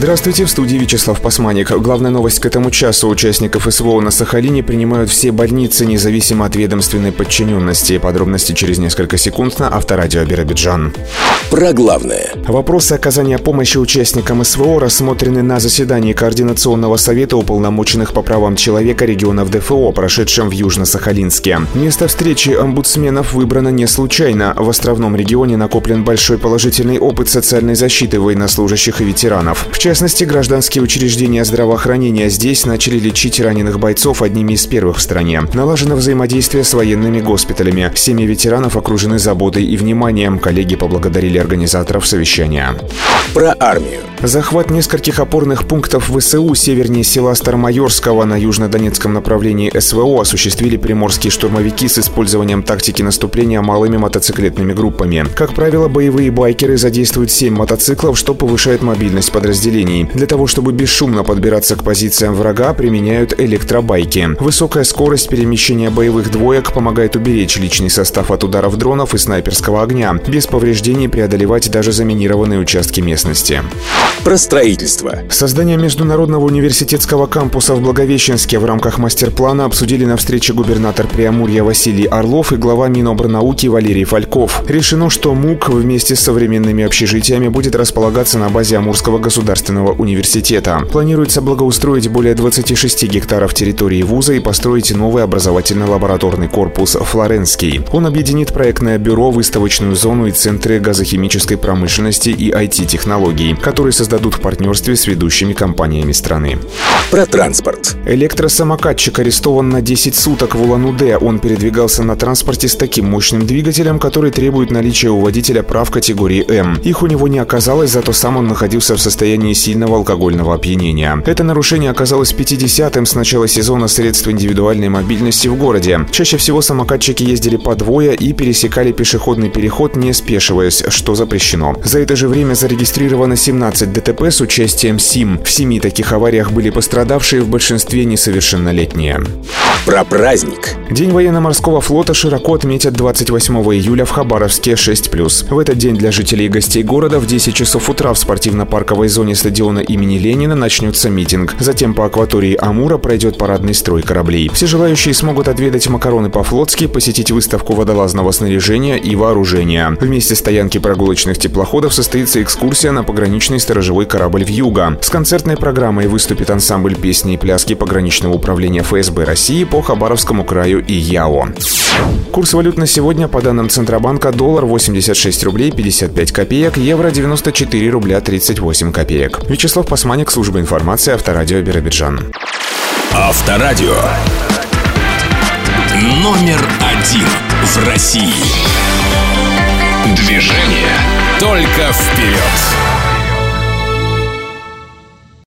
Здравствуйте, в студии Вячеслав Пасманик. Главная новость к этому часу. Участников СВО на Сахалине принимают все больницы, независимо от ведомственной подчиненности. Подробности через несколько секунд на Авторадио Биробиджан. Про главное. Вопросы оказания помощи участникам СВО рассмотрены на заседании Координационного совета уполномоченных по правам человека регионов ДФО, прошедшем в Южно-Сахалинске. Место встречи омбудсменов выбрано не случайно. В островном регионе накоплен большой положительный опыт социальной защиты военнослужащих и ветеранов. В частности, гражданские учреждения здравоохранения здесь начали лечить раненых бойцов одними из первых в стране. Налажено взаимодействие с военными госпиталями. Семьи ветеранов окружены заботой и вниманием. Коллеги поблагодарили организаторов совещания. Про армию. Захват нескольких опорных пунктов ВСУ севернее села Старомайорского на южнодонецком направлении СВО осуществили приморские штурмовики с использованием тактики наступления малыми мотоциклетными группами. Как правило, боевые байкеры задействуют 7 мотоциклов, что повышает мобильность подразделений. Для того, чтобы бесшумно подбираться к позициям врага, применяют электробайки. Высокая скорость перемещения боевых двоек помогает уберечь личный состав от ударов дронов и снайперского огня, без повреждений преодолевать даже заминированные участки местности. Про строительство. Создание Международного университетского кампуса в Благовещенске в рамках мастер-плана обсудили на встрече губернатор Преамурья Василий Орлов и глава Минобрнауки Валерий Фальков. Решено, что МУК вместе с современными общежитиями будет располагаться на базе Амурского государственного университета. Планируется благоустроить более 26 гектаров территории вуза и построить новый образовательно-лабораторный корпус «Флоренский». Он объединит проектное бюро, выставочную зону и центры газохимической промышленности и IT-технологий, которые создадут в партнерстве с ведущими компаниями страны. Про транспорт. Электросамокатчик арестован на 10 суток в Улан-Удэ. Он передвигался на транспорте с таким мощным двигателем, который требует наличия у водителя прав категории М. Их у него не оказалось, зато сам он находился в состоянии сильного алкогольного опьянения. Это нарушение оказалось 50-м с начала сезона средств индивидуальной мобильности в городе. Чаще всего самокатчики ездили по двое и пересекали пешеходный переход, не спешиваясь, что запрещено. За это же время зарегистрировано 17 ДТП с участием СИМ. В 7 таких авариях были пострадавшие, в большинстве несовершеннолетние. Про праздник. День военно-морского флота широко отметят 28 июля в Хабаровске 6+. В этот день для жителей и гостей города в 10 часов утра в спортивно-парковой зоне стадиона имени Ленина начнется митинг. Затем по акватории Амура пройдет парадный строй кораблей. Все желающие смогут отведать макароны по-флотски, посетить выставку водолазного снаряжения и вооружения. В месте стоянки прогулочных теплоходов состоится экскурсия на пограничный сторожевой корабль «Вьюга». С концертной программой выступит ансамбль песни и пляски пограничного управления ФСБ России по Хабаровскому краю и ЯО. Курс валют на сегодня, по данным Центробанка: доллар 86 рублей 55 копеек, евро 94 рубля 38 копеек. Вячеслав Пасманик, служба информации, Авторадио Биробиджан. Авторадио. Номер 1 в России. Движение только вперед.